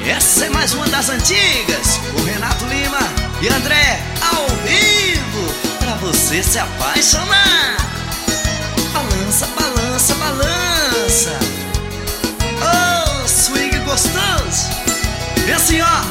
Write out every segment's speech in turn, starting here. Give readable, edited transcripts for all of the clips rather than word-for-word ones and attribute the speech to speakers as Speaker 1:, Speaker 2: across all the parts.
Speaker 1: Essa é mais uma das antigas, o Renato Lima e André ao vivo, pra você se apaixonar. Balança, balança, balança. Oh, swing gostoso. E assim, ó.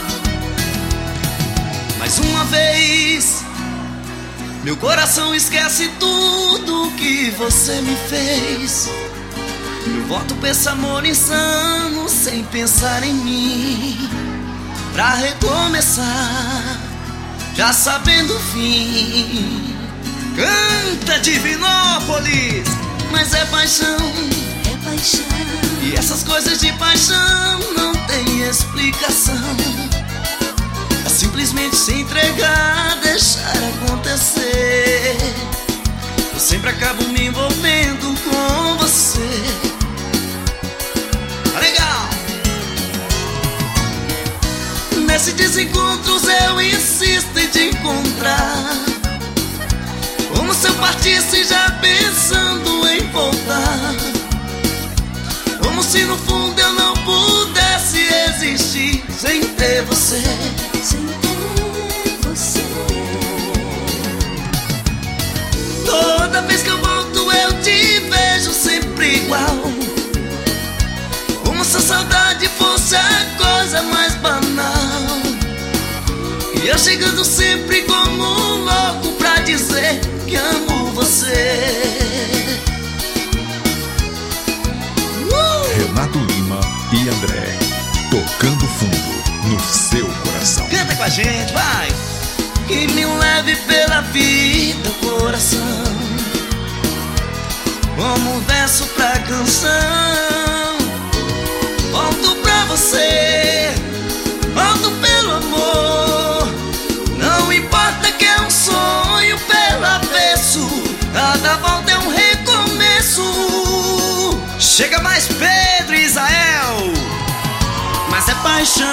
Speaker 1: Mais uma vez, meu coração esquece tudo que você me fez. Eu volto pra esse amor insano sem pensar em mim, pra recomeçar, já sabendo o fim. Canta Divinópolis, mas é paixão,
Speaker 2: é paixão.
Speaker 1: E essas coisas de paixão não tem explicação. É simplesmente se entregar, deixar acontecer. Eu sempre acabo me envolvendo com você. Legal! Nesses desencontros eu insisto em te encontrar, como se eu partisse já pensando em voltar, como se no fundo eu não pudesse existir sem ter você.
Speaker 2: Sem ter você.
Speaker 1: Toda vez que eu volto eu te vejo sempre igual, como se a saudade fosse a coisa mais banal. E eu chegando sempre como um louco pra dizer que amo você.
Speaker 3: Renato Lima e André, tocando fundo no seu coração.
Speaker 1: Canta com a gente, vai! Que me leve pela vida, coração, como um verso pra canção. Volto pra você, volto pelo amor. Não importa que é um sonho pelo avesso, cada volta é um recomeço. Chega mais, Pedro e Israel. Mas é paixão,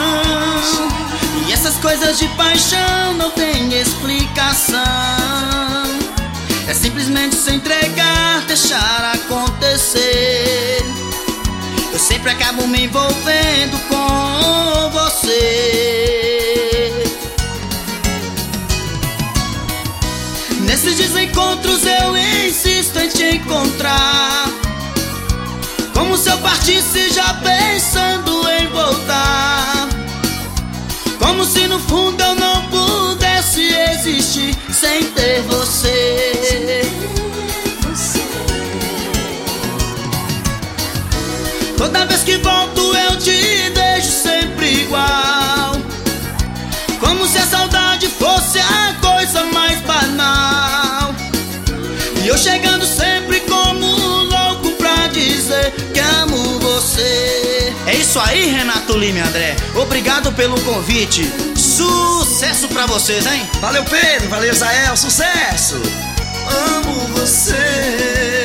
Speaker 1: e essas coisas de paixão não tem explicação. É simplesmente se entregar, deixar acontecer. Eu sempre acabo me envolvendo com você. Nesses desencontros eu insisto em te encontrar, como se eu partisse já pensando em voltar, como se no fundo eu não pudesse existir sem ter você. Toda vez que volto eu te vejo sempre igual, como se a saudade fosse a coisa mais banal. E eu chegando sempre como um louco pra dizer que amo você. É isso aí, Renato Lima e André, obrigado pelo convite. Sucesso pra vocês, hein? Valeu, Pedro, valeu, Israel, sucesso. Amo você.